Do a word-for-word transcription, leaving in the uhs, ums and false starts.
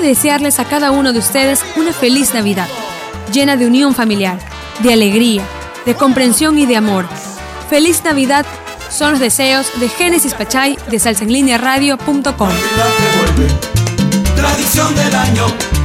desearles a cada uno de ustedes una feliz Navidad, llena de unión familiar, de alegría, de comprensión y de amor. Feliz Navidad son los deseos de Génesis Pachay de salsa en línea radio punto com. Tradición del año.